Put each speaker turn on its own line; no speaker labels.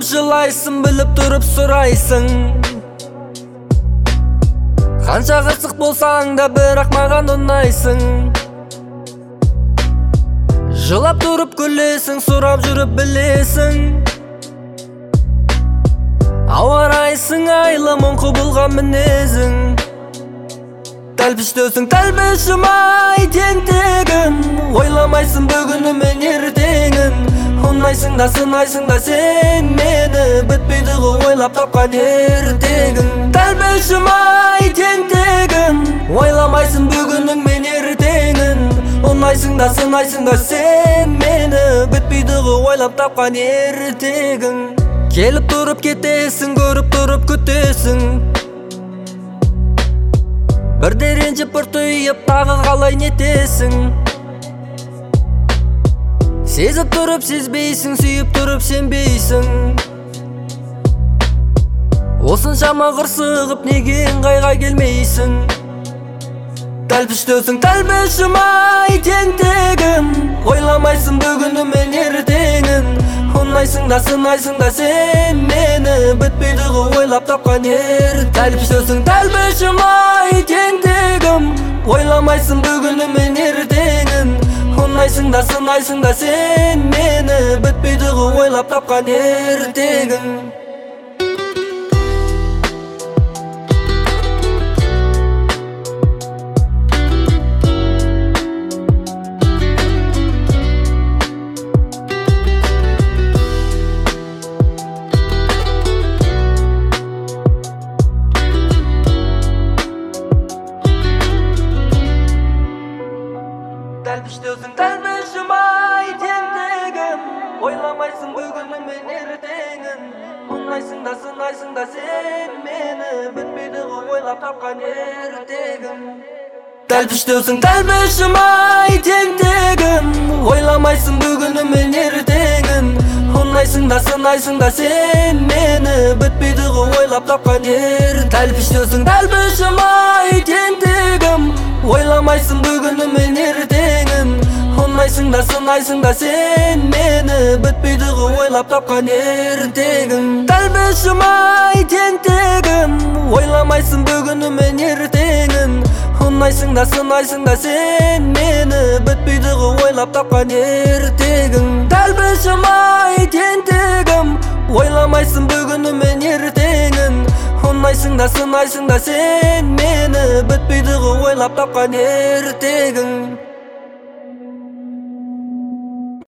жылайсың, біліп тұрып сұрайсың. Қанша қырсық болсаң да бірақ маған ұнайсың. Жылап тұрып күлесің, сұрап жүріп білесің. Ауарайсың айлы мұңқы болған мінезің. Тәлпіштесің тәлпішім ай тентегін. Ойламайсың бүгіні мен ертеңін. Ұнайсың да сынайсың да сен мені. Бітпейді ғой ойлап тапқан ертегін. Тәлпішім ай тентегін. Ойламайсың бүгінің мен ертеңін. Ұнайсың да сынайсың да сен мені. Бітпейді ғой ойлап тапқан ертегін. Келіп тұрып кетесің, көріп тұрып күтесің. Бірде ренжіп бір түйіп тағы қалай нетесің. Сезіп тұрып сезбейсің, сүйіп тұрып сенбейсің. Осыншама қырсығып неге ыңғайға келмейсің. Тәлпіштесің тәлпішім ай тентегін. Ойламайсың бүгіні мен ертеңін. Ұнайсың да сынайсың да сен мені. Бітпейді ғой ойлап тапқан Тәлпіштесің тәлпішім ай тентегім. Ойламайсың бүгіні мен ертеңін. Ұнайсың да сынайсың да сен мені. Бітпейді ғой ойлап тапқан ертегін. Тәлпіштесің тәлпішім ай тентегім. Ойламайсың бүгіні мен ертеңін. Ұнайсың да сынайсың да сен мені. Бітпейді ғой ойлап тапқан ертегім. Тәлпіштесің тәлпішім ай тентегім. Ойламайсың бүгіні мен ертеңін. Ұнайсың да сынайсың да сен мені. Бітпейді ғой ойлап тапқан Тәлпіштесің тәлпішім ай тентегім. Ойламайсың бүгіні мен ертеңін. Ұнайсың да сынайсың да сен мені. Бітпейді ғой ойлап тапқан ертегім. Тәлпішім ай тентегім. Ойламайсың бүгіні мен ертеңін. Ұнайсың да сынайсың да сен мені. Бітпейді ғой ойлап тапқан ертегім. Тәлпішім ай тентегім. Ойламайсың бүгіні мен ертеңін. Ұнайсың да сынайсың да сен мені. Бітпейді ғой ойлап тапқан ертегім.